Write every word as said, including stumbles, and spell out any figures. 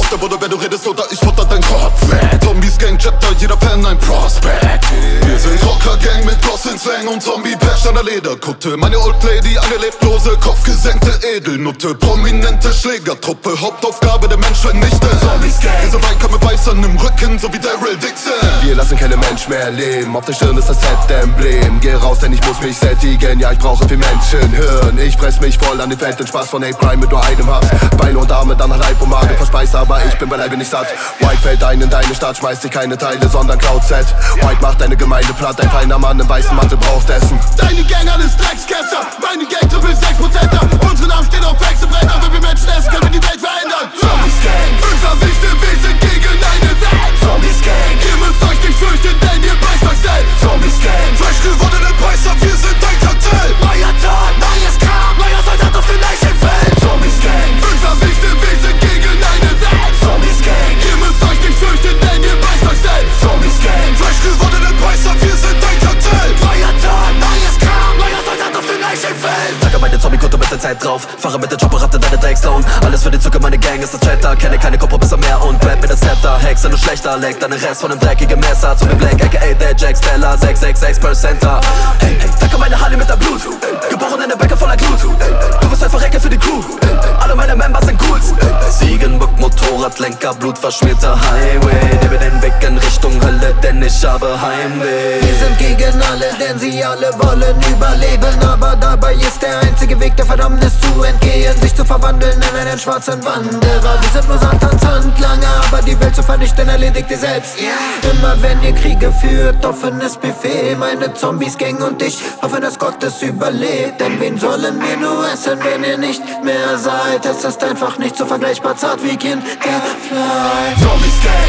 Lüfter, oder wer du redest, oder ich futter dein Kopf weg. Zombies Gang, Chapter, jeder Fan ein Prospect. Wir sind Rocker-Gang mit Gossip-Slang und Zombie-Patch an der Lederkutte. Meine Old Lady, eine leblose, kopfgesenkte Edelnutte. Prominente Schlägertruppe, Hauptaufgabe der Mensch vernichten. Zombies Gang, dieser Wein kann mit Beißern im Rücken, so wie Daryl Dixon. Wir lassen keine Mensch mehr leben, auf der Stirn ist das Z-Emblem. Geh raus, denn ich muss mich sättigen, ja ich brauche viel Menschenhirn. Ich fress mich voll an den Fett, den Spaß von Hate Crime mit nur einem Hass. Beine und Arme, dann Leib und Magen verspeist, aber ich bin beileibe nicht satt. White fällt ein in deine Stadt, schmeißt sich keine Teile, sondern Cloud Set. White macht deine Gemeinde platt, ein feiner Mann im weißen Mantel braucht Essen. Deine Gang alles Dreckskäster, meine Gang triple sechs Prozenter. Unsere Namen stehen auf Wechselbretter, wenn wir Menschen essen, können wir die Welt verändern. Zombies Gang, fünfer Wichte, wir sind gegen eine Welt. Zombies Gang, ihr müsst euch nicht fürchten, denn ihr beißt euch selbst. Zombies Gang, frisch gewordene Beißer, wir sind ein Kartell. Neuer Tag, neues Kram, neuer Soldat auf dem Leichenfeld. Zombies Gang, fünfer Wichte, wir sind gegen eine Welt. Zombies Gang, ihr müsst euch nicht fürchten, denn ihr beißt euch selbst. Zombies Gang, frisch gewordene Beißer, wir sind ein Kartell. Neuer Tag, neues Kram, neuer Soldat auf dem Leichenfeld. Sag meine Zombie-Kutte mit der Zeit drauf, fahre mit der Chopper, ratte deine Dreckstone. Alles für die Zucker, meine Gang ist das Chatter. Kenne keine Kompromisse mehr und rap mit der Scepter. Hexer, nur schlechter, leck deinen Rest von dem dreckigen Messer. Zombie Black, aka der Jack Steller, sechs sechs sechs Percenter. Hey, hey, danke meine Harley mit der Blut, geboren in der Bäcke voller Glut. Du wirst einfach Recke für die Crew, alle meine Members sind Cools. Ziegenbock, Motorradlenker, blutverschmierter Highway. Nehme den Weg in Richtung Hölle, denn ich habe Heimweh. Wir sind gegen alle, denn sie alle wollen überleben. Aber dabei ist der einzige Weg der Verdammnis zu entgehen, sich zu verwandeln in einen schwarzen Wanderer. Wir sind nur Satans Handlanger, aber die Welt zu vernichten erledigt ihr selbst. Immer wenn ihr Kriege führt, offenes Buffet. Meine Zombies, Gang und ich hoffen, dass Gott es überlebt. Denn wen sollen wir nur essen, wenn ihr nicht mehr seid? Es ist einfach nicht so vergleichbar zart wie Kind, der Fly. Zombies Gang,